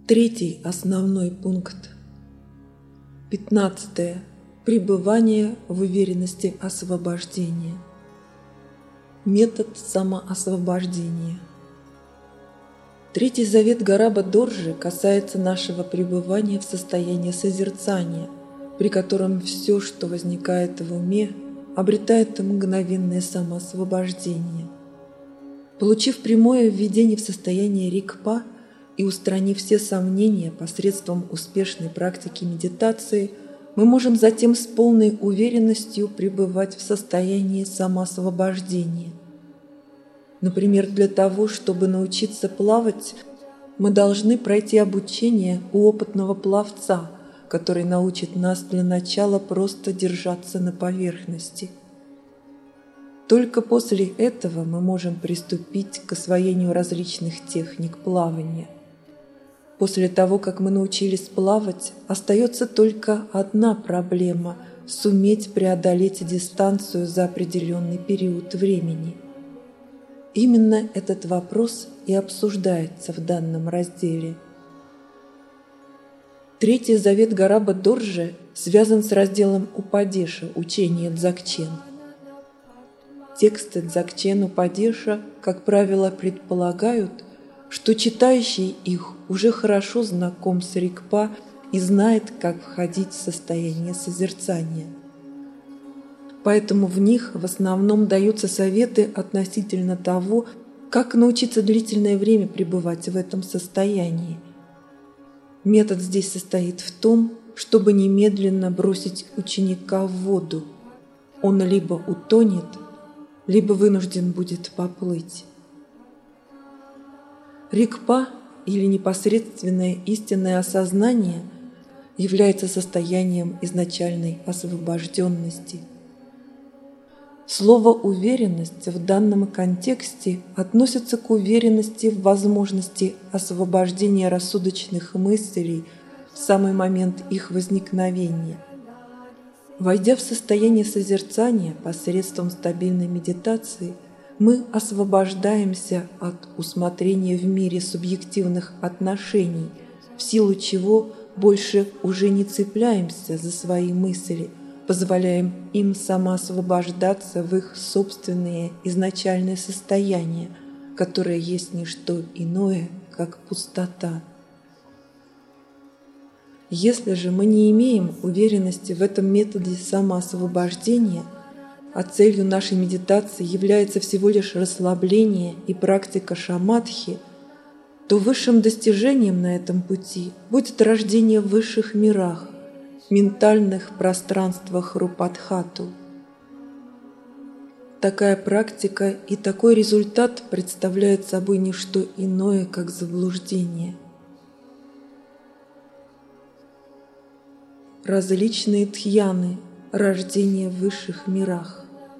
Третий основной пункт. 15. Пребывание в уверенности освобождения. Метод самоосвобождения. Третий завет Гараба Доржи касается нашего пребывания в состоянии созерцания, при котором все, что возникает в уме, обретает мгновенное самоосвобождение. Получив прямое введение в состояние рикпа и устранив все сомнения посредством успешной практики медитации, мы можем затем с полной уверенностью пребывать в состоянии самоосвобождения. Например, для того, чтобы научиться плавать, мы должны пройти обучение у опытного пловца, который научит нас для начала просто держаться на поверхности. Только после этого мы можем приступить к освоению различных техник плавания. После того, как мы научились плавать, остается только одна проблема – суметь преодолеть дистанцию за определенный период времени. Именно этот вопрос и обсуждается в данном разделе. Третий завет Гараба Доржи связан с разделом Упадеша учения Дзогчен. Тексты Дзогчен Упадеша, как правило, предполагают, что читающий их уже хорошо знаком с рикпа и знает, как входить в состояние созерцания. Поэтому в них в основном даются советы относительно того, как научиться длительное время пребывать в этом состоянии. Метод здесь состоит в том, чтобы немедленно бросить ученика в воду. Он либо утонет, либо вынужден будет поплыть. Рикпа, или непосредственное истинное осознание, является состоянием изначальной освобожденности. Слово «уверенность» в данном контексте относится к уверенности в возможности освобождения рассудочных мыслей в самый момент их возникновения. Войдя в состояние созерцания посредством стабильной медитации, мы освобождаемся от усмотрения в мире субъективных отношений, в силу чего больше уже не цепляемся за свои мысли, позволяем им самоосвобождаться в их собственные изначальные состояния, которое есть не что иное, как пустота. Если же мы не имеем уверенности в этом методе самоосвобождения, а целью нашей медитации является всего лишь расслабление и практика шамадхи, то высшим достижением на этом пути будет рождение в высших мирах, ментальных пространствах Рупадхату. Такая практика и такой результат представляют собой не что иное, как заблуждение. Различные дхьяны, рождение в высших мирах.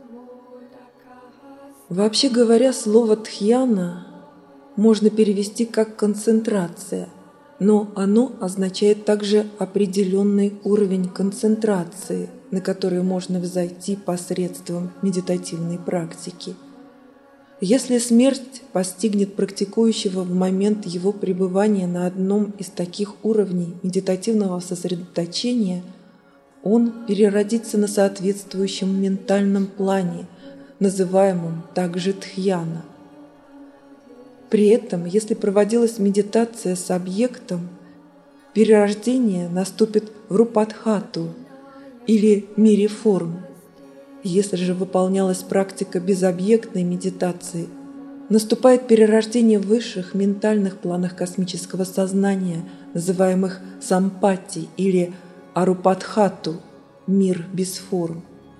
Вообще говоря, слово «дхьяна» можно перевести как «концентрация», но оно означает также определенный уровень концентрации, на который можно взойти посредством медитативной практики. Если смерть постигнет практикующего в момент его пребывания на одном из таких уровней медитативного сосредоточения, он переродится на соответствующем ментальном плане, называемом также дхьяна. При этом, если проводилась медитация с объектом, перерождение наступит в Рупадхату или мире форм. Если же выполнялась практика безобъектной медитации, наступает перерождение в высших ментальных планах космического сознания, называемых сампати или Арупадхату, мир без форм.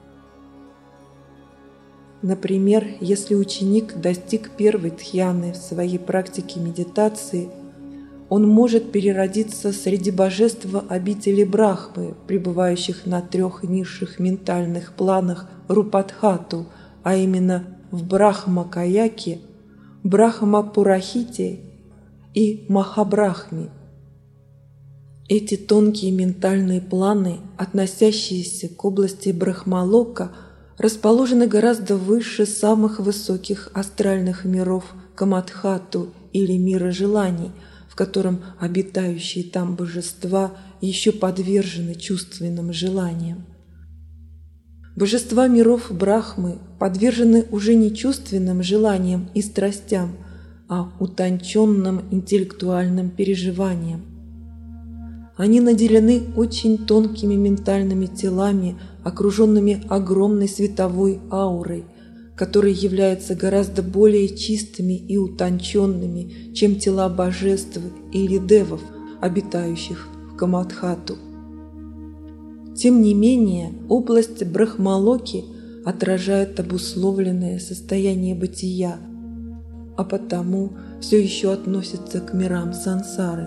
Например, если ученик достиг первой дхьяны в своей практике медитации, он может переродиться среди божеств обители Брахмы, пребывающих на 3 низших ментальных планах Рупадхату, а именно в Брахма-Каяке, Брахма-Пурахите и Махабрахме. Эти тонкие ментальные планы, относящиеся к области Брахмалока, расположены гораздо выше самых высоких астральных миров Камадхату или мира желаний, в в котором обитающие там божества еще подвержены чувственным желаниям. Божества миров Брахмы подвержены уже не чувственным желаниям и страстям, а утонченным интеллектуальным переживаниям. Они наделены очень тонкими ментальными телами, окруженными огромной световой аурой, которые являются гораздо более чистыми и утонченными, чем тела божеств или девов, обитающих в Камадхату. Тем не менее, область Брахмалоки отражает обусловленное состояние бытия, а потому все еще относится к мирам сансары.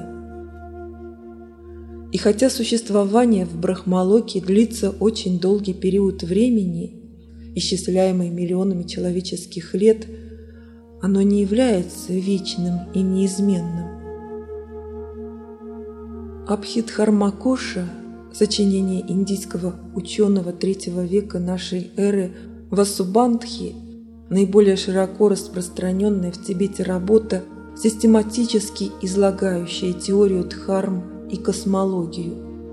И хотя существование в Брахмалоке длится очень долгий период времени, исчисляемый миллионами человеческих лет, оно не является вечным и неизменным. Абхидхармакоша, сочинение индийского ученого III века нашей эры Васубандхи, наиболее широко распространенная в Тибете работа, систематически излагающая теорию дхарм и космологию.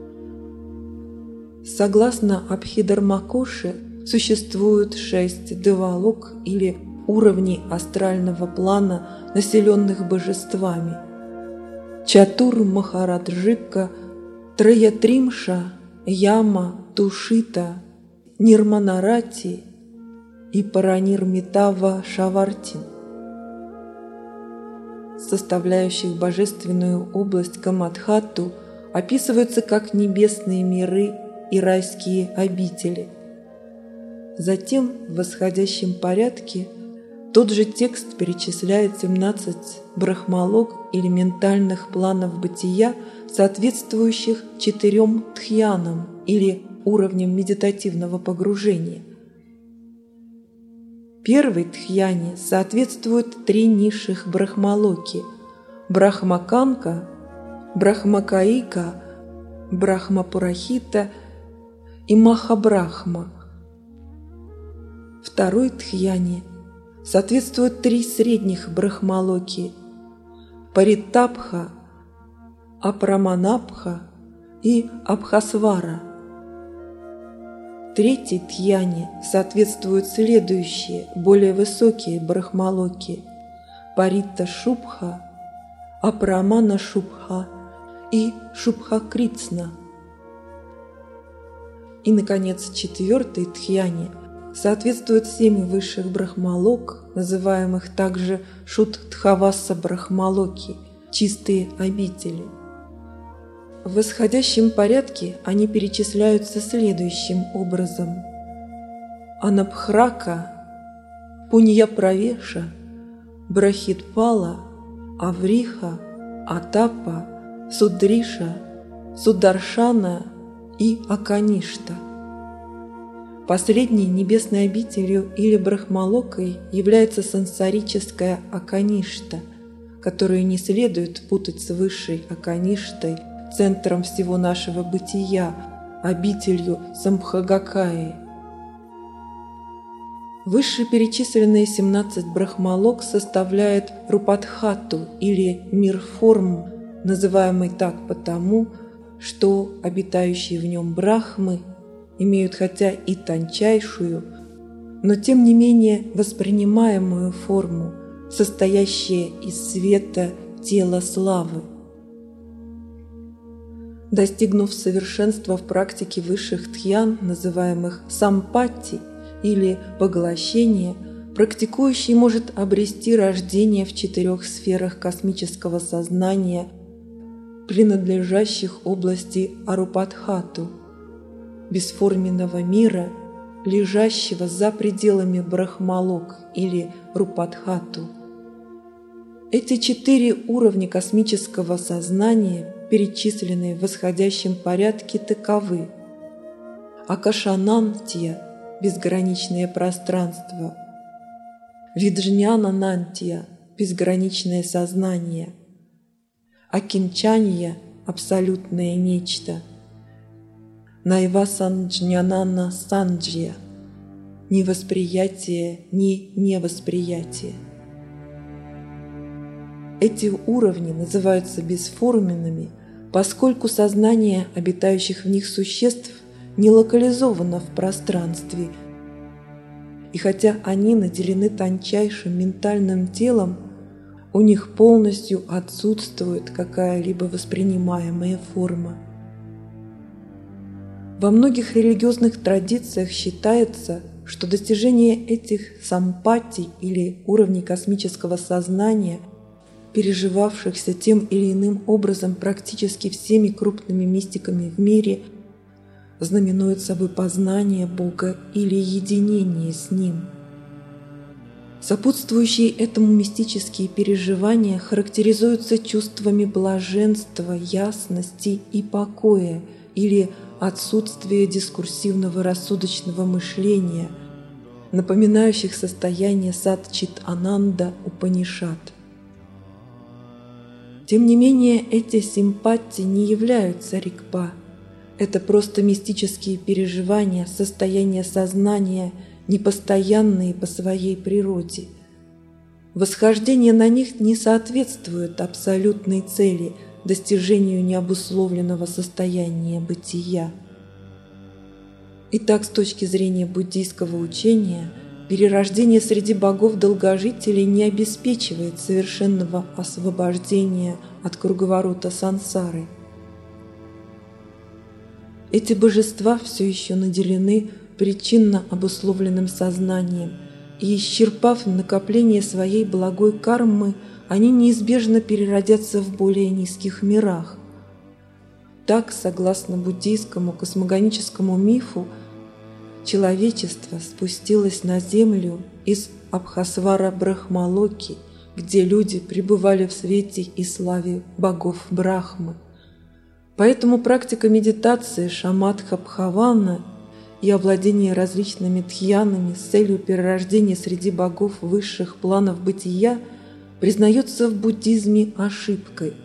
Согласно Абхидхармакоше, существует 6 девалок или уровней астрального плана, населенных божествами: Чатур Махараджика, Траятримша, Яма, Тушита, Нирманарати и Паранирмитава Шавартин, составляющих божественную область Камадхату, описываются как небесные миры и райские обители. Затем в восходящем порядке тот же текст перечисляет 17 брахмалок или ментальных планов бытия, соответствующих 4 тхьянам или уровням медитативного погружения. Первой тхьяне соответствуют 3 низших брахмалоки – Брахмаканка, Брахмакаика, Брахмапурахита и Махабрахма. Второй тхьяне соответствуют 3 средних брахмалоки – Паритабха, Апраманабха и Абхасвара. Третьей тхьяне соответствуют следующие, более высокие брахмалоки – Парита Шубха, Апрамана Шубха и Шубха-Крицна. И, наконец, четвертой тхьяне соответствуют 7 высших брахмалок, называемых также Шуддхаваса брахмалоки – чистые обители. В восходящем порядке они перечисляются следующим образом: Анабхрака, Пуньяправеша, Брахитпала, Авриха, Атапа, Судриша, Сударшана и Аканишта. Последней небесной обителью или брахмалокой является сансарическая Аканишта, которую не следует путать с высшей Акаништой, центром всего нашего бытия, обителью Самбхагакаи. Вышеперечисленные 17 брахмалок составляют Рупадхату или мир форм, называемый так потому, что обитающие в нем брахмы имеют хотя и тончайшую, но тем не менее воспринимаемую форму, состоящая из света тела славы. Достигнув совершенства в практике высших тхьян, называемых сампатти или поглощение, практикующий может обрести рождение в 4 сферах космического сознания, принадлежащих области Арупадхату, бесформенного мира, лежащего за пределами брахмалок или Рупадхату. Эти 4 уровня космического сознания, перечисленные в восходящем порядке, таковы: Акашанантия – безграничное пространство, Виджнянанантия – безграничное сознание, Акинчанья – абсолютное нечто, Найвасанджнянана санджья – ни восприятие, ни невосприятие. Эти уровни называются бесформенными, поскольку сознание обитающих в них существ не локализовано в пространстве. И хотя они наделены тончайшим ментальным телом, у них полностью отсутствует какая-либо воспринимаемая форма. Во многих религиозных традициях считается, что достижение этих сампати или уровней космического сознания, переживавшихся тем или иным образом практически всеми крупными мистиками в мире, знаменует собой познание Бога или единение с Ним. Сопутствующие этому мистические переживания характеризуются чувствами блаженства, ясности и покоя или отсутствия дискурсивного рассудочного мышления, напоминающих состояние Сат-Чит-Ананда Упанишад. Тем не менее, эти симпатии не являются рикпа. Это просто мистические переживания, состояния сознания, непостоянные по своей природе. Восхождение на них не соответствует абсолютной цели – достижению необусловленного состояния бытия. Итак, с точки зрения буддийского учения, перерождение среди богов-долгожителей не обеспечивает совершенного освобождения от круговорота сансары. Эти божества все еще наделены причинно обусловленным сознанием, и, исчерпав накопление своей благой кармы, они неизбежно переродятся в более низких мирах. Так, согласно буддийскому космогоническому мифу, человечество спустилось на землю из Абхасвара Брахмалоки, где люди пребывали в свете и славе богов Брахмы. Поэтому практика медитации Шамадха-Бхавана и овладение различными дхьянами с целью перерождения среди богов высших планов бытия признается в буддизме ошибкой.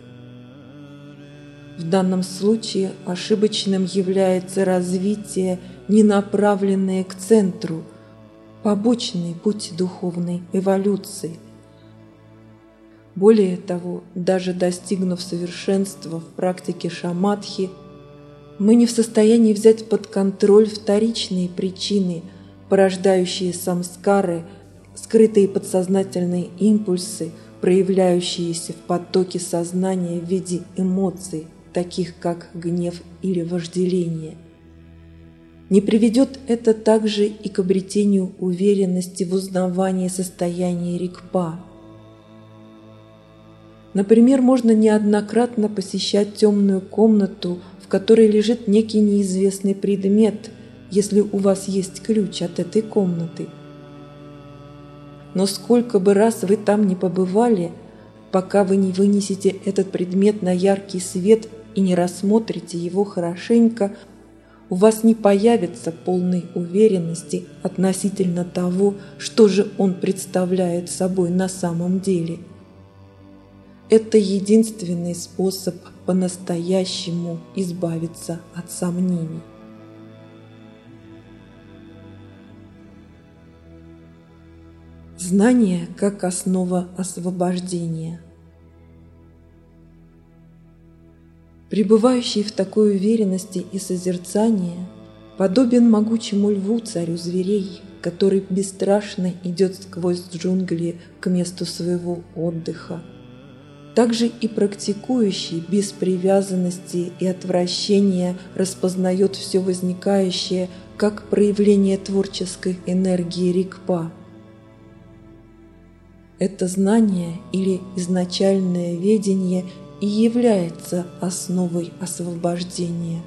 В данном случае ошибочным является развитие, не направленное к центру, побочный путь духовной эволюции. Более того, даже достигнув совершенства в практике шамадхи, мы не в состоянии взять под контроль вторичные причины, порождающие самскары, скрытые подсознательные импульсы, проявляющиеся в потоке сознания в виде эмоций, таких как гнев или вожделение. Не приведет это также и к обретению уверенности в узнавании состояния рикпа. Например, можно неоднократно посещать темную комнату, в которой лежит некий неизвестный предмет, если у вас есть ключ от этой комнаты. Но сколько бы раз вы там не побывали, пока вы не вынесете этот предмет на яркий свет и не рассмотрите его хорошенько, у вас не появится полной уверенности относительно того, что же он представляет собой на самом деле. Это единственный способ по-настоящему избавиться от сомнений. Знание как основа освобождения. Пребывающий в такой уверенности и созерцании подобен могучему льву, царю зверей, который бесстрашно идет сквозь джунгли к месту своего отдыха. Также и практикующий без привязанности и отвращения распознает все возникающее как проявление творческой энергии рикпа. Это знание или изначальное ведение и является основой освобождения.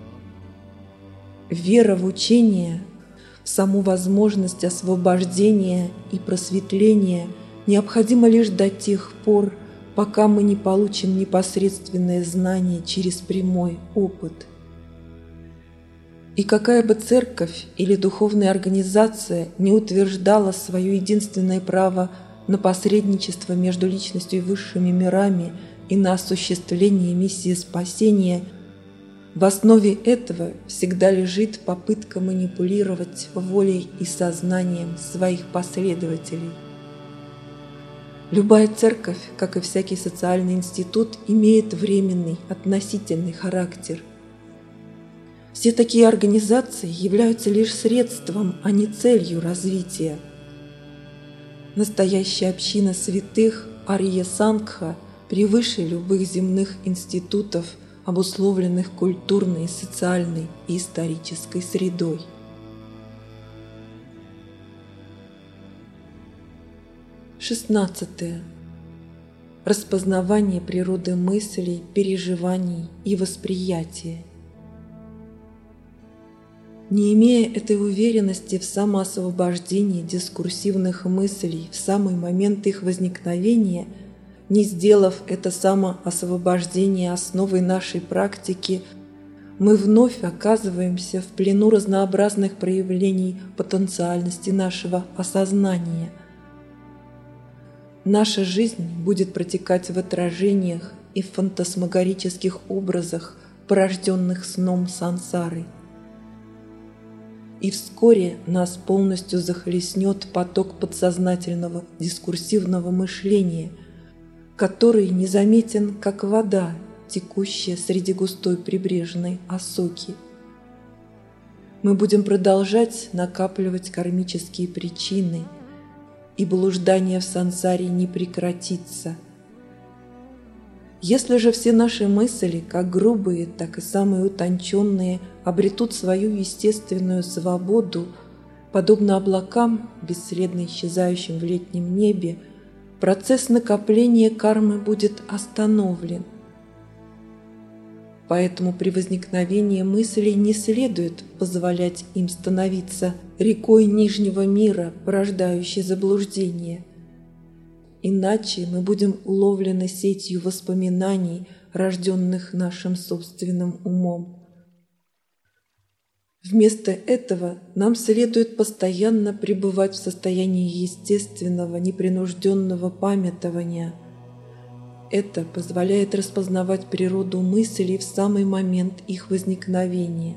Вера в учение, в саму возможность освобождения и просветления необходима лишь до тех пор, пока мы не получим непосредственное знание через прямой опыт. И какая бы церковь или духовная организация не утверждала свое единственное право на посредничество между личностью и высшими мирами и на осуществление миссии спасения, в основе этого всегда лежит попытка манипулировать волей и сознанием своих последователей. Любая церковь, как и всякий социальный институт, имеет временный, относительный характер. Все такие организации являются лишь средством, а не целью развития. Настоящая община святых Арья Сангха превыше любых земных институтов, обусловленных культурной, социальной и исторической средой. Шестнадцатое. Распознавание природы мыслей, переживаний и восприятия. Не имея этой уверенности в самоосвобождении дискурсивных мыслей в самый момент их возникновения, не сделав это самоосвобождение основой нашей практики, мы вновь оказываемся в плену разнообразных проявлений потенциальности нашего осознания. Наша жизнь будет протекать в отражениях и в фантасмагорических образах, порожденных сном сансары. И вскоре нас полностью захлестнет поток подсознательного дискурсивного мышления, который незаметен, как вода, текущая среди густой прибрежной осоки. Мы будем продолжать накапливать кармические причины, и блуждание в сансаре не прекратится. Если же все наши мысли, как грубые, так и самые утонченные, обретут свою естественную свободу, подобно облакам, бесследно исчезающим в летнем небе, процесс накопления кармы будет остановлен. Поэтому при возникновении мыслей не следует позволять им становиться рекой нижнего мира, порождающей заблуждение. Иначе мы будем уловлены сетью воспоминаний, рожденных нашим собственным умом. Вместо этого нам следует постоянно пребывать в состоянии естественного, непринужденного памятования. Это позволяет распознавать природу мыслей в самый момент их возникновения.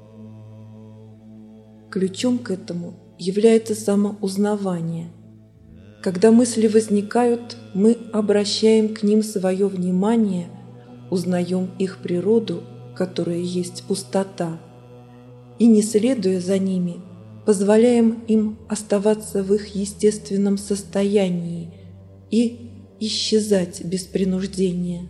Ключом к этому является самоузнавание. Когда мысли возникают, мы обращаем к ним свое внимание, узнаем их природу, которая есть пустота, и, не следуя за ними, позволяем им оставаться в их естественном состоянии и исчезать без принуждения.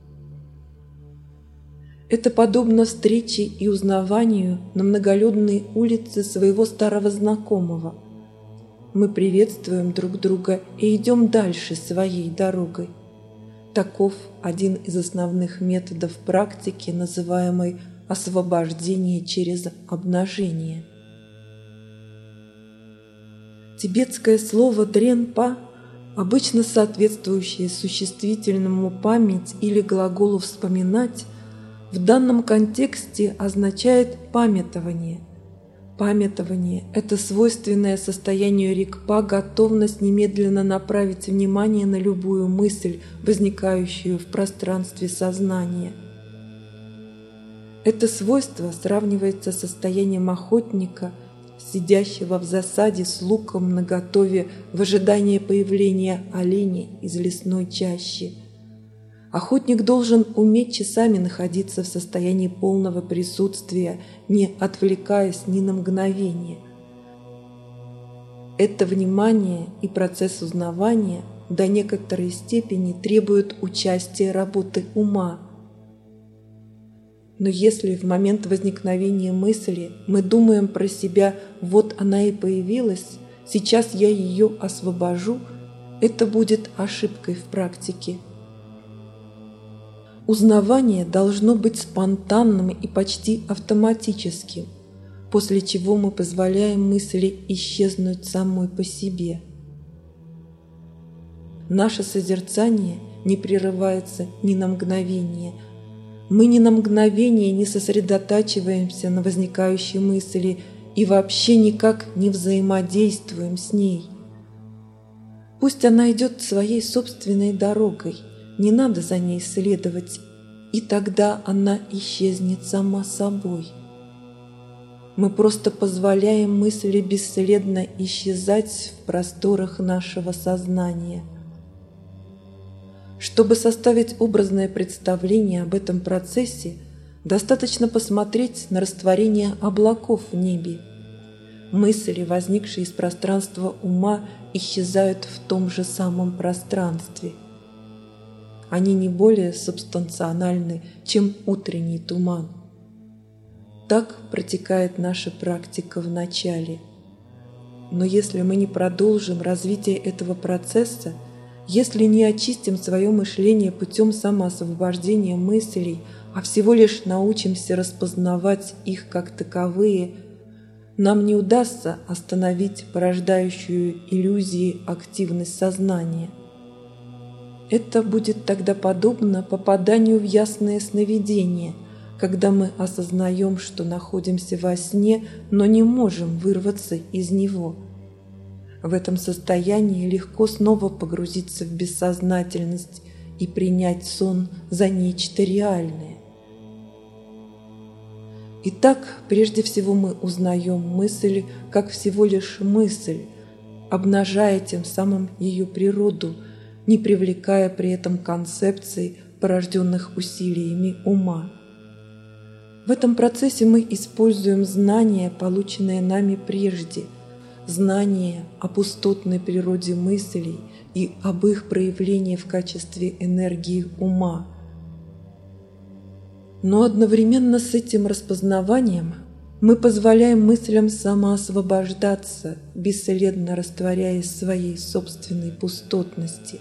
Это подобно встрече и узнаванию на многолюдной улице своего старого знакомого. Мы приветствуем друг друга и идем дальше своей дорогой. Таков один из основных методов практики, называемой освобождение через обнажение. Тибетское слово «дренпа», обычно соответствующее существительному «память» или глаголу «вспоминать», в данном контексте означает «памятование». Памятование – это свойственное состоянию рикпа готовность немедленно направить внимание на любую мысль, возникающую в пространстве сознания. Это свойство сравнивается с состоянием охотника, сидящего в засаде с луком наготове в ожидании появления оленя из лесной чащи. Охотник должен уметь часами находиться в состоянии полного присутствия, не отвлекаясь ни на мгновение. Это внимание и процесс узнавания до некоторой степени требуют участия работы ума. Но если в момент возникновения мысли мы думаем про себя «вот она и появилась, сейчас я ее освобожу», это будет ошибкой в практике. Узнавание должно быть спонтанным и почти автоматическим, после чего мы позволяем мысли исчезнуть самой по себе. Наше созерцание не прерывается ни на мгновение. Мы ни на мгновение не сосредотачиваемся на возникающей мысли и вообще никак не взаимодействуем с ней. Пусть она идет своей собственной дорогой, не надо за ней следовать, и тогда она исчезнет сама собой. Мы просто позволяем мысли бесследно исчезать в просторах нашего сознания. Чтобы составить образное представление об этом процессе, достаточно посмотреть на растворение облаков в небе. Мысли, возникшие из пространства ума, исчезают в том же самом пространстве. Они не более субстанциональны, чем утренний туман. Так протекает наша практика в начале. Но если мы не продолжим развитие этого процесса, если не очистим свое мышление путем самоосвобождения мыслей, а всего лишь научимся распознавать их как таковые, нам не удастся остановить порождающую иллюзии активность сознания. Это будет тогда подобно попаданию в ясное сновидение, когда мы осознаем, что находимся во сне, но не можем вырваться из него. В этом состоянии легко снова погрузиться в бессознательность и принять сон за нечто реальное. Итак, прежде всего мы узнаем мысль как всего лишь мысль, обнажая тем самым ее природу, не привлекая при этом концепций, порожденных усилиями ума. В этом процессе мы используем знания, полученные нами прежде, знания о пустотной природе мыслей и об их проявлении в качестве энергии ума. Но одновременно с этим распознаванием мы позволяем мыслям самоосвобождаться, бесследно растворяясь в своей собственной пустотности.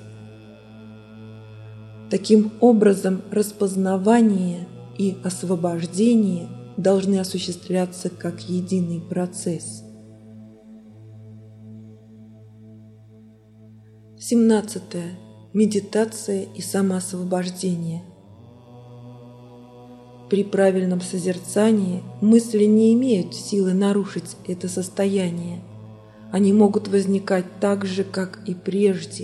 Таким образом, распознавание и освобождение должны осуществляться как единый процесс. 17. Медитация и самоосвобождение. При правильном созерцании мысли не имеют силы нарушить это состояние. Они могут возникать так же, как и прежде.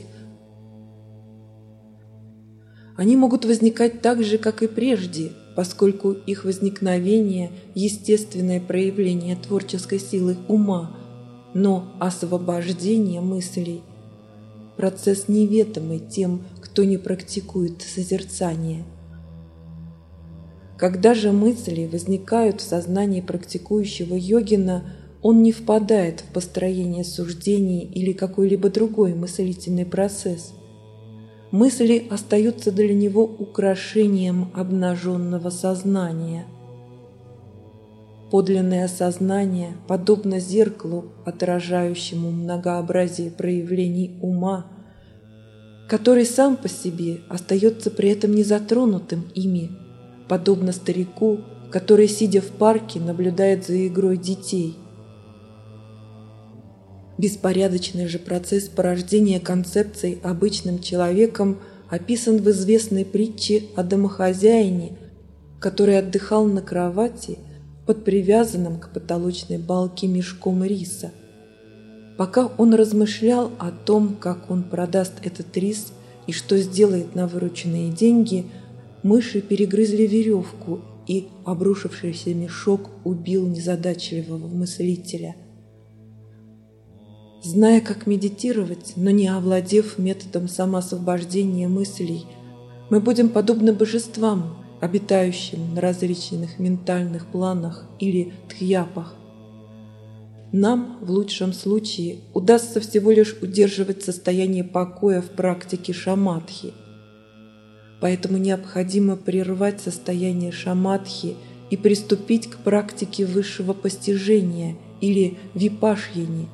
Поскольку их возникновение – естественное проявление творческой силы ума, но освобождение мыслей – процесс неведомый тем, кто не практикует созерцание. Когда же мысли возникают в сознании практикующего йогина, он не впадает в построение суждений или какой-либо другой мыслительный процесс. Мысли остаются для него украшением обнаженного сознания. Подлинное сознание, подобно зеркалу, отражающему многообразие проявлений ума, который сам по себе остается при этом незатронутым ими, подобно старику, который, сидя в парке, наблюдает за игрой детей. Беспорядочный же процесс порождения концепций обычным человеком описан в известной притче о домохозяине, который отдыхал на кровати под привязанным к потолочной балке мешком риса. Пока он размышлял о том, как он продаст этот рис и что сделает на вырученные деньги, мыши перегрызли веревку, и обрушившийся мешок убил незадачливого мыслителя. Зная, как медитировать, но не овладев методом самоосвобождения мыслей, мы будем подобны божествам, обитающим на различных ментальных планах или тхьяпах. Нам, в лучшем случае, удастся всего лишь удерживать состояние покоя в практике шамадхи. Поэтому необходимо прервать состояние шамадхи и приступить к практике высшего постижения или випашьяни.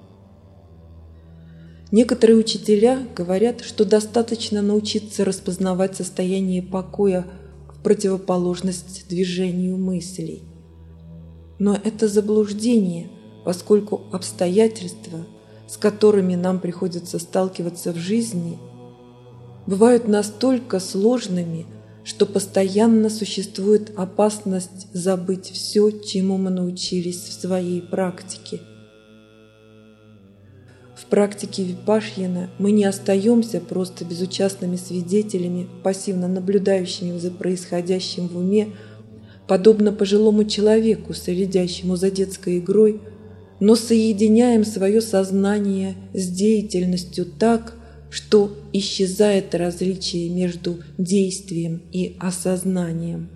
Некоторые учителя говорят, что достаточно научиться распознавать состояние покоя в противоположность движению мыслей. Но это заблуждение, поскольку обстоятельства, с которыми нам приходится сталкиваться в жизни, бывают настолько сложными, что постоянно существует опасность забыть все, чему мы научились в своей практике. В практике випашьяна мы не остаемся просто безучастными свидетелями, пассивно наблюдающими за происходящим в уме, подобно пожилому человеку, следящему за детской игрой, но соединяем свое сознание с деятельностью так, что исчезает различие между действием и осознанием.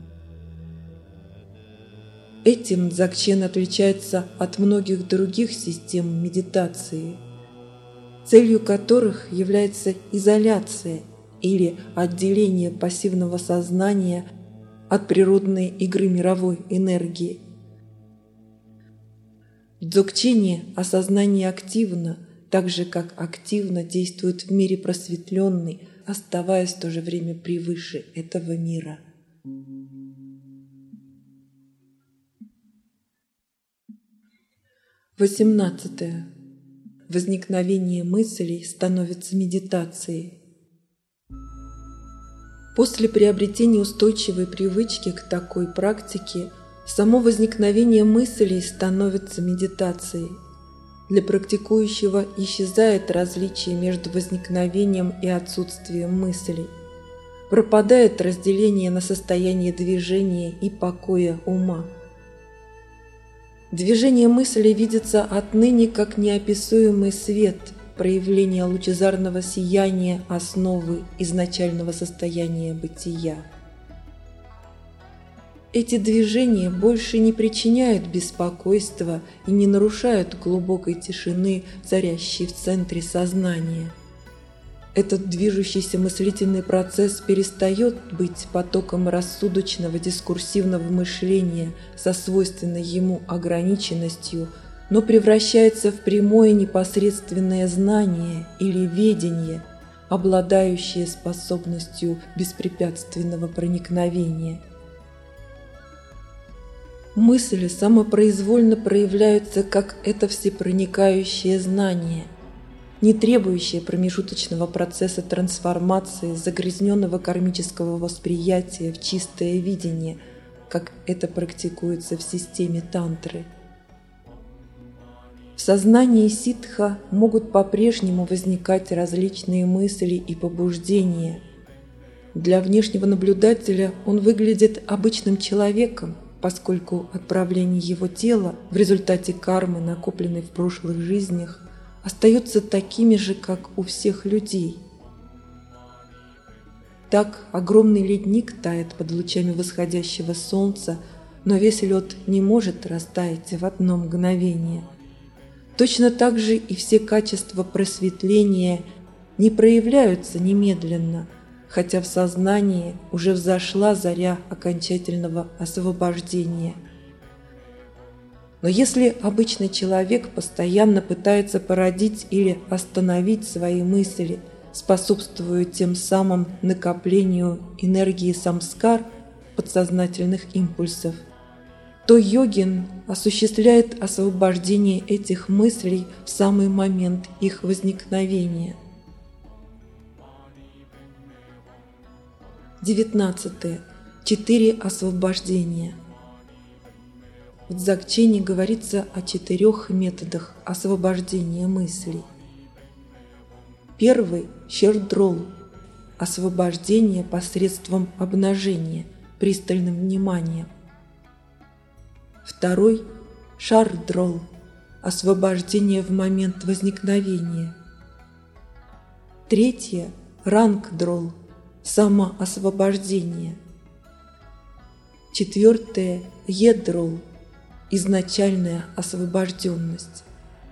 Этим Дзогчен отличается от многих других систем медитации, целью которых является изоляция или отделение пассивного сознания от природной игры мировой энергии. В Дзогчене осознание активно, так же как активно действует в мире просветленный, оставаясь в то же время превыше этого мира. Восемнадцатое. Возникновение мыслей становится медитацией. После приобретения устойчивой привычки к такой практике само возникновение мыслей становится медитацией. Для практикующего исчезает различие между возникновением и отсутствием мыслей. Пропадает разделение на состояние движения и покоя ума. Движение мысли видится отныне как неописуемый свет, проявление лучезарного сияния основы изначального состояния бытия. Эти движения больше не причиняют беспокойства и не нарушают глубокой тишины, царящей в центре сознания. Этот движущийся мыслительный процесс перестает быть потоком рассудочного дискурсивного мышления со свойственной ему ограниченностью, но превращается в прямое непосредственное знание или ведение, обладающее способностью беспрепятственного проникновения. Мысли самопроизвольно проявляются как это всепроникающее знание, не требующее промежуточного процесса трансформации загрязненного кармического восприятия в чистое видение, как это практикуется в системе тантры. В сознании ситха могут по-прежнему возникать различные мысли и побуждения. Для внешнего наблюдателя он выглядит обычным человеком, поскольку отправление его тела в результате кармы, накопленной в прошлых жизнях, остаются такими же, как у всех людей. Так огромный ледник тает под лучами восходящего солнца, но весь лед не может растаять в одно мгновение. Точно так же и все качества просветления не проявляются немедленно, хотя в сознании уже взошла заря окончательного освобождения. Но если обычный человек постоянно пытается породить или остановить свои мысли, способствуя тем самым накоплению энергии самскар, подсознательных импульсов, то йогин осуществляет освобождение этих мыслей в самый момент их возникновения. 19. 4 освобождения. В Дзогчене говорится о 4 методах освобождения мыслей. Первый – щердрол – освобождение посредством обнажения, пристальным вниманием. Второй – шардрол – освобождение в момент возникновения. Третье – рангдрол – самоосвобождение. Четвертое – едрол – изначальная освобожденность.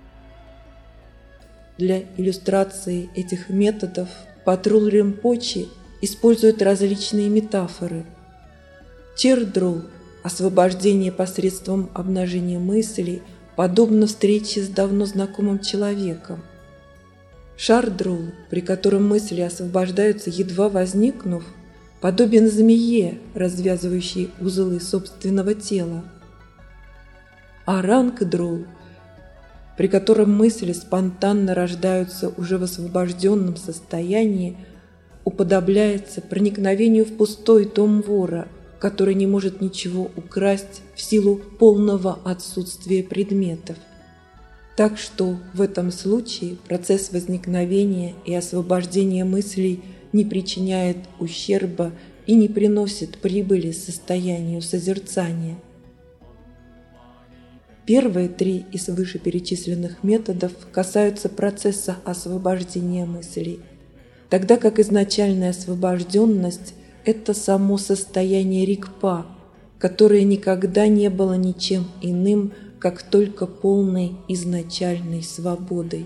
Для иллюстрации этих методов Патрул Ринпоче использует различные метафоры. Чердрол – освобождение посредством обнажения мыслей, подобно встрече с давно знакомым человеком. Шардрол, при котором мысли освобождаются, едва возникнув, подобен змее, развязывающей узлы собственного тела. А рангдрол, при котором мысли спонтанно рождаются уже в освобожденном состоянии, уподобляется проникновению в пустой дом вора, который не может ничего украсть в силу полного отсутствия предметов. Так что в этом случае процесс возникновения и освобождения мыслей не причиняет ущерба и не приносит прибыли состоянию созерцания. Первые 3 из вышеперечисленных методов касаются процесса освобождения мыслей. тогда как изначальная освобожденность – это само состояние рикпа, которое никогда не было ничем иным, как только полной изначальной свободой.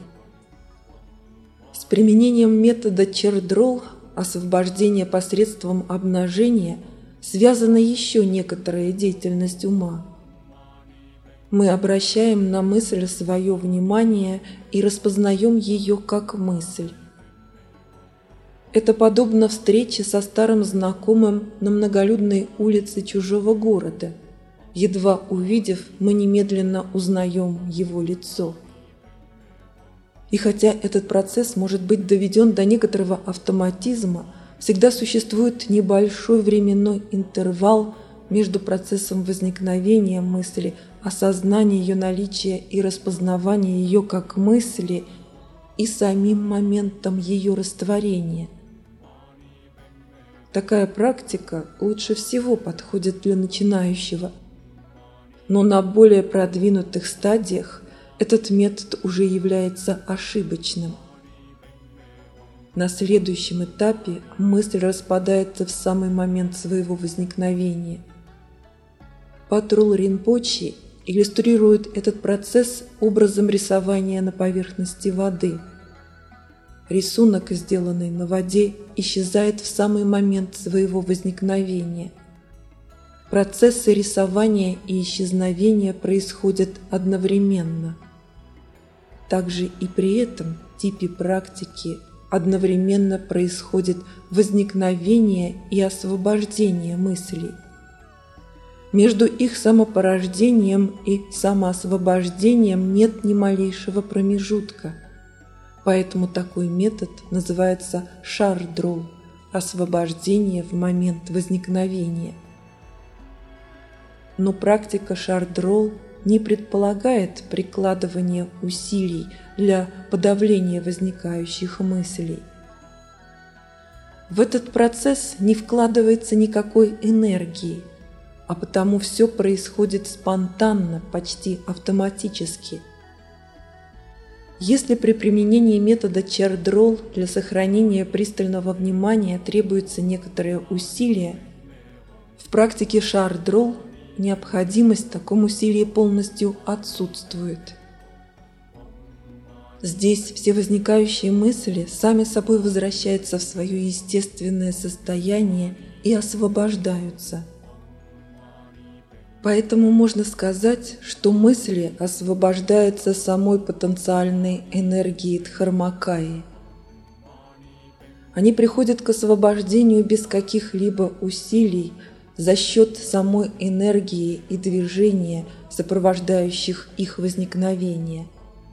С применением метода Чердрол освобождение посредством обнажения связана еще некоторая деятельность ума. Мы обращаем на мысль свое внимание и распознаем ее как мысль. Это подобно встрече со старым знакомым на многолюдной улице чужого города. Едва увидев, мы немедленно узнаем его лицо. И хотя этот процесс может быть доведен до некоторого автоматизма, всегда существует небольшой временной интервал между процессом возникновения мысли, осознания ее наличия и распознавания ее как мысли и самим моментом ее растворения. Такая практика лучше всего подходит для начинающего, но на более продвинутых стадиях этот метод уже является ошибочным. На следующем этапе мысль распадается в самый момент своего возникновения. Патрул Ринпоче иллюстрирует этот процесс образом рисования на поверхности воды. Рисунок, сделанный на воде, исчезает в самый момент своего возникновения. Процессы рисования и исчезновения происходят одновременно. Также и при этом типе практики одновременно происходит возникновение и освобождение мыслей. Между их самопорождением и самоосвобождением нет ни малейшего промежутка. Поэтому такой метод называется шардрол – освобождение в момент возникновения. Но практика шардрол не предполагает прикладывание усилий для подавления возникающих мыслей. В этот процесс не вкладывается никакой энергии, а потому все происходит спонтанно, почти автоматически. Если при применении метода Чердрол для сохранения пристального внимания требуется некоторое усилие, в практике шардрол необходимость в таком усилии полностью отсутствует. Здесь все возникающие мысли сами собой возвращаются в свое естественное состояние и освобождаются. Поэтому можно сказать, что мысли освобождаются самой потенциальной энергией Дхармакаи. Они приходят к освобождению без каких-либо усилий, за счет самой энергии и движения, сопровождающих их возникновение.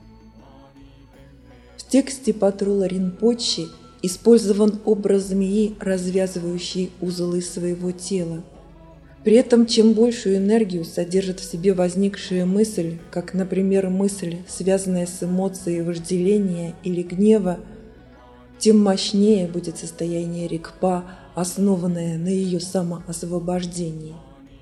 В тексте Патрула Ринпоче использован образ змеи, развязывающей узлы своего тела. При этом, чем большую энергию содержит в себе возникшая мысль, как, например, мысль, связанная с эмоцией вожделения или гнева, тем мощнее будет состояние рикпа, основанное на ее самоосвобождении.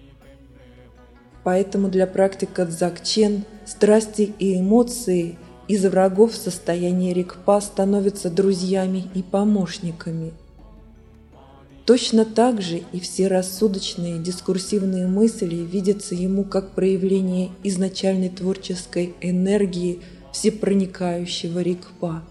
Поэтому для практика дзогчен страсти и эмоции из врагов состояния рикпа становятся друзьями и помощниками. Точно так же и все рассудочные дискурсивные мысли видятся ему как проявление изначальной творческой энергии всепроникающего рикпа.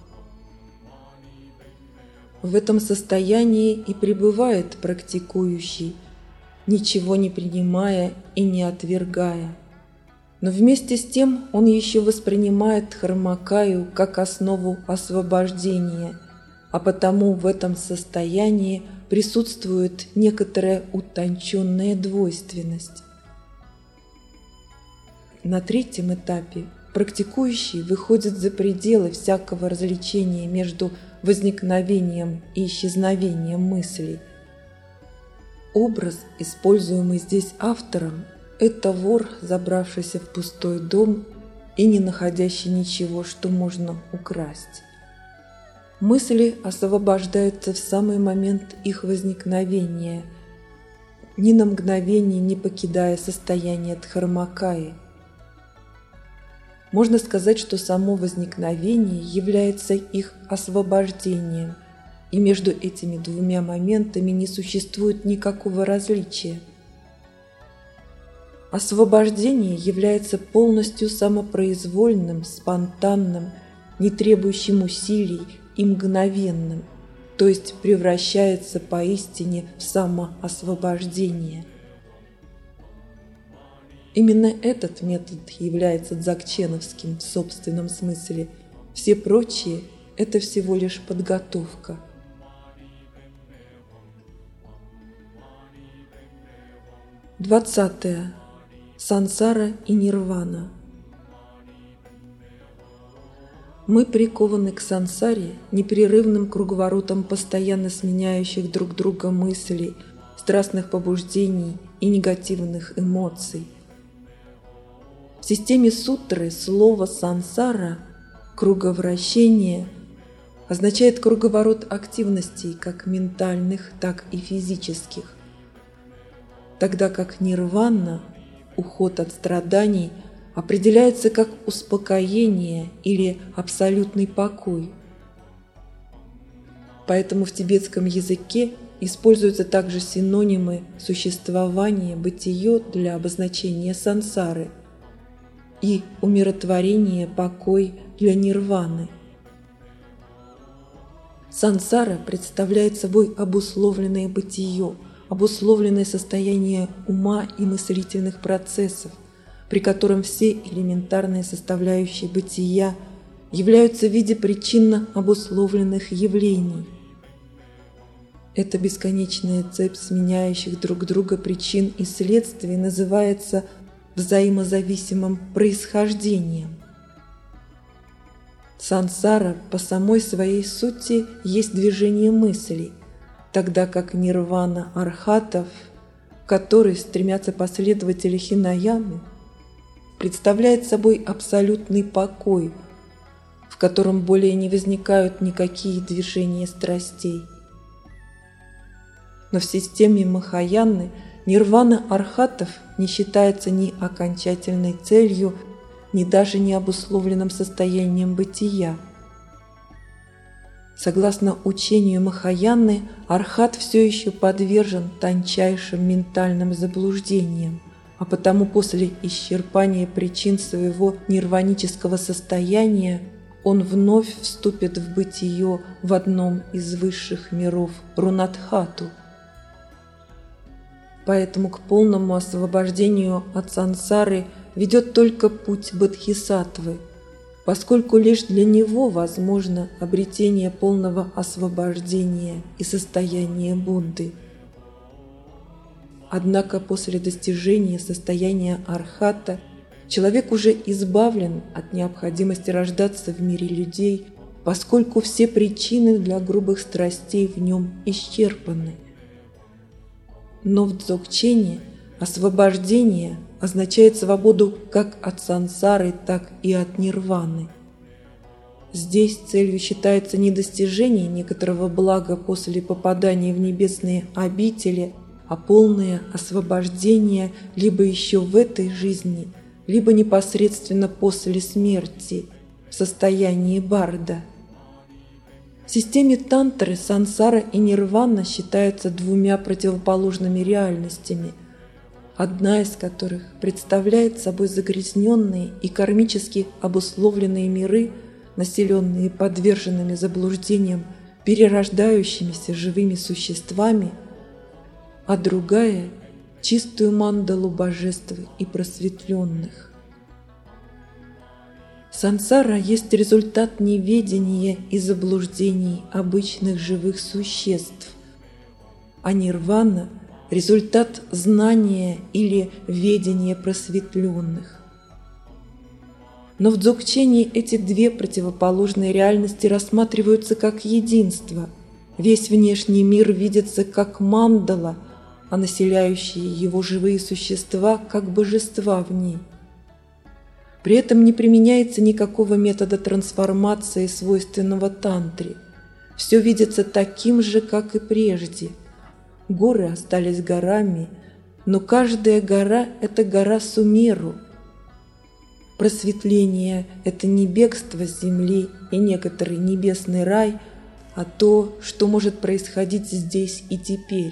В этом состоянии и пребывает практикующий, ничего не принимая и не отвергая. Но вместе с тем он еще воспринимает Дхармакаю как основу освобождения, а потому в этом состоянии присутствует некоторая утонченная двойственность. На третьем этапе практикующий выходит за пределы всякого различения между возникновением и исчезновением мыслей. Образ, используемый здесь автором, это вор, забравшийся в пустой дом и не находящий ничего, что можно украсть. Мысли освобождаются в самый момент их возникновения, ни на мгновение не покидая состояние Дхармакаи. Можно сказать, что само возникновение является их освобождением, и между этими двумя моментами не существует никакого различия. Освобождение является полностью самопроизвольным, спонтанным, не требующим усилий и мгновенным, то есть превращается поистине в самоосвобождение. Именно этот метод является дзогченовским в собственном смысле. Все прочие – это всего лишь подготовка. Двадцатое. Сансара и нирвана. Мы прикованы к сансаре непрерывным круговоротом постоянно сменяющих друг друга мыслей, страстных побуждений и негативных эмоций. В системе сутры слово «сансара» – круговращение – означает круговорот активностей как ментальных, так и физических, тогда как нирвана – уход от страданий определяется как успокоение или абсолютный покой. Поэтому в тибетском языке используются также синонимы существование, бытие для обозначения сансары и умиротворение, покой для нирваны. Сансара представляет собой обусловленное бытие, обусловленное состояние ума и мыслительных процессов, при котором все элементарные составляющие бытия являются в виде причинно обусловленных явлений. Эта бесконечная цепь сменяющих друг друга причин и следствий называется взаимозависимым происхождением. Сансара по самой своей сути есть движение мыслей, тогда как нирвана архатов, к которой стремятся последователи Хинаямы, представляет собой абсолютный покой, в котором более не возникают никакие движения страстей. Но в системе Махаяны нирвана архатов не считается ни окончательной целью, ни даже не обусловленным состоянием бытия. Согласно учению Махаяны, архат все еще подвержен тончайшим ментальным заблуждениям, а потому после исчерпания причин своего нирванического состояния он вновь вступит в бытие в одном из высших миров Рунатхату. Поэтому к полному освобождению от сансары ведет только путь бодхисаттвы, поскольку лишь для него возможно обретение полного освобождения и состояния Будды. Однако после достижения состояния архата человек уже избавлен от необходимости рождаться в мире людей, поскольку все причины для грубых страстей в нем исчерпаны. Но в дзогчене освобождение означает свободу как от сансары, так и от нирваны. Здесь целью считается не достижение некоторого блага после попадания в небесные обители, а полное освобождение либо еще в этой жизни, либо непосредственно после смерти, в состоянии барда. В системе тантры сансара и нирвана считаются двумя противоположными реальностями, одна из которых представляет собой загрязненные и кармически обусловленные миры, населенные подверженными заблуждениям перерождающимися живыми существами, а другая – чистую мандалу божеств и просветленных. Сансара есть результат неведения и заблуждений обычных живых существ, а нирвана – результат знания или ведения просветленных. Но в дзогчене эти две противоположные реальности рассматриваются как единство. Весь внешний мир видится как мандала, а населяющие его живые существа как божества в ней. При этом не применяется никакого метода трансформации, свойственного тантре. Все видится таким же, как и прежде. Горы остались горами, но каждая гора – это гора Сумеру. Просветление – это не бегство с земли и некоторый небесный рай, а то, что может происходить здесь и теперь.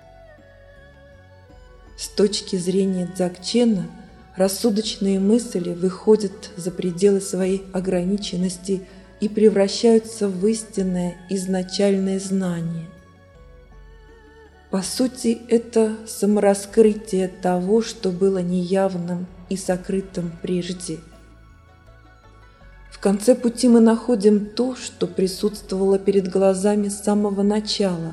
С точки зрения Дзогчена, рассудочные мысли выходят за пределы своей ограниченности и превращаются в истинное изначальное знание. По сути, это самораскрытие того, что было неявным и сокрытым прежде. В конце пути мы находим то, что присутствовало перед глазами с самого начала.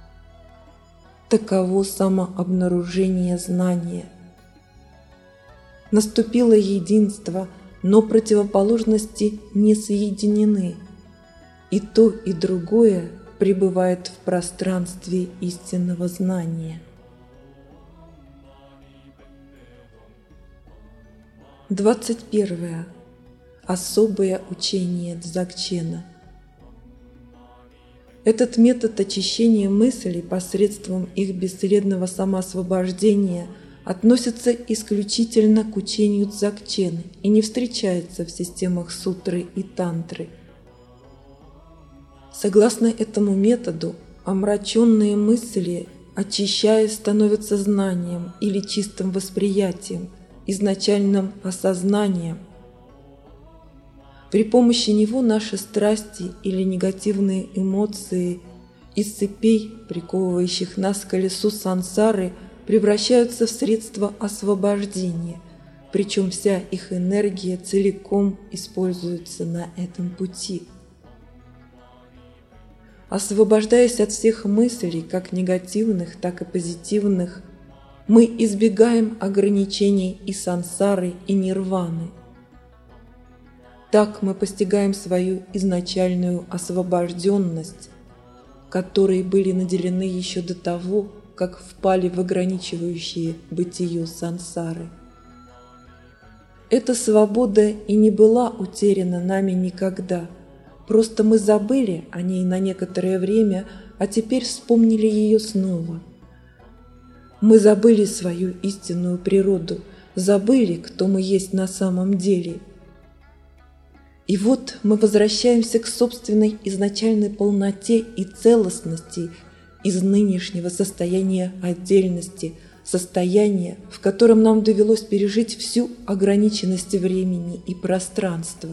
Таково самообнаружение знания. Наступило единство, но противоположности не соединены, и то, и другое пребывает в пространстве истинного знания. 21. Особое учение Дзогчена. Этот метод очищения мыслей посредством их бесследного самоосвобождения относится исключительно к учению Дзогчена и не встречается в системах сутры и тантры. Согласно этому методу, омраченные мысли, очищаясь, становятся знанием или чистым восприятием, изначальным осознанием. При помощи него наши страсти или негативные эмоции из цепей, приковывающих нас к колесу сансары, превращаются в средства освобождения, причем вся их энергия целиком используется на этом пути. Освобождаясь от всех мыслей, как негативных, так и позитивных, мы избегаем ограничений и сансары, и нирваны. Так мы постигаем свою изначальную освобожденность, которой были наделены еще до того, как впали в ограничивающие бытие сансары. Эта свобода и не была утеряна нами никогда, просто мы забыли о ней на некоторое время, а теперь вспомнили ее снова. Мы забыли свою истинную природу, забыли, кто мы есть на самом деле. И вот мы возвращаемся к собственной изначальной полноте и целостности из нынешнего состояния отдельности, состояния, в котором нам довелось пережить всю ограниченность времени и пространства.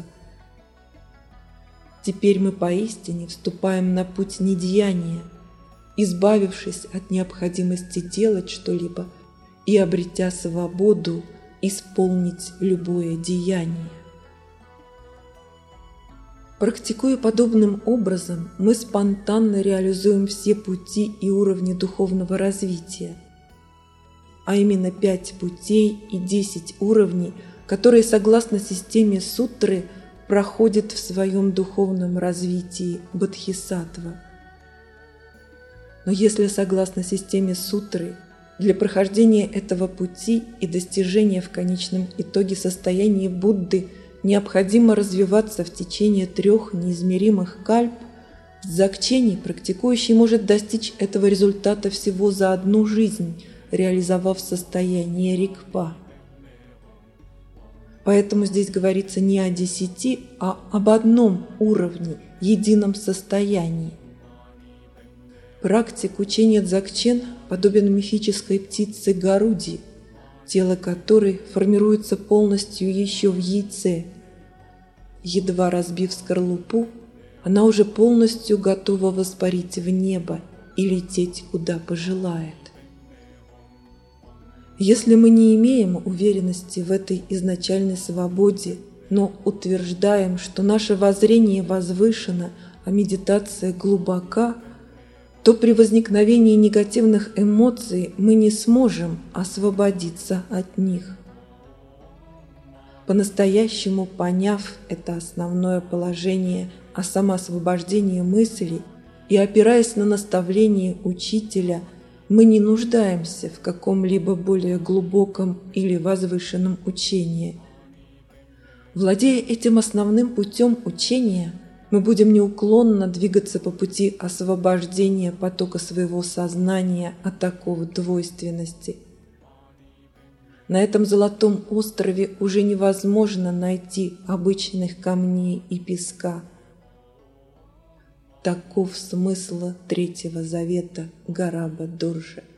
Теперь мы поистине вступаем на путь недеяния, избавившись от необходимости делать что-либо и обретя свободу исполнить любое деяние. Практикуя подобным образом, мы спонтанно реализуем все пути и уровни духовного развития, а именно 5 путей и 10 уровней, которые, согласно системе сутры, проходят в своем духовном развитии бодхисаттва. Но если, согласно системе сутры, для прохождения этого пути и достижения в конечном итоге состояния Будды необходимо развиваться в течение 3 неизмеримых кальп, в Дзогчене практикующий может достичь этого результата всего за 1 жизнь, реализовав состояние рикпа. Поэтому здесь говорится не о 10, а об 1 уровне, едином состоянии. Практик учения Дзогчен подобен мифической птице Гаруди, тело которой формируется полностью еще в яйце. Едва разбив скорлупу, она уже полностью готова воспарить в небо и лететь куда пожелает. Если мы не имеем уверенности в этой изначальной свободе, но утверждаем, что наше воззрение возвышено, а медитация глубока, то при возникновении негативных эмоций мы не сможем освободиться от них. По-настоящему поняв это основное положение о самоосвобождении мыслей и опираясь на наставление учителя, мы не нуждаемся в каком-либо более глубоком или возвышенном учении. Владея этим основным путем учения, мы будем неуклонно двигаться по пути освобождения потока своего сознания от такой двойственности. На этом золотом острове уже невозможно найти обычных камней и песка. Таков смысл Третьего Завета Гараба Дорже.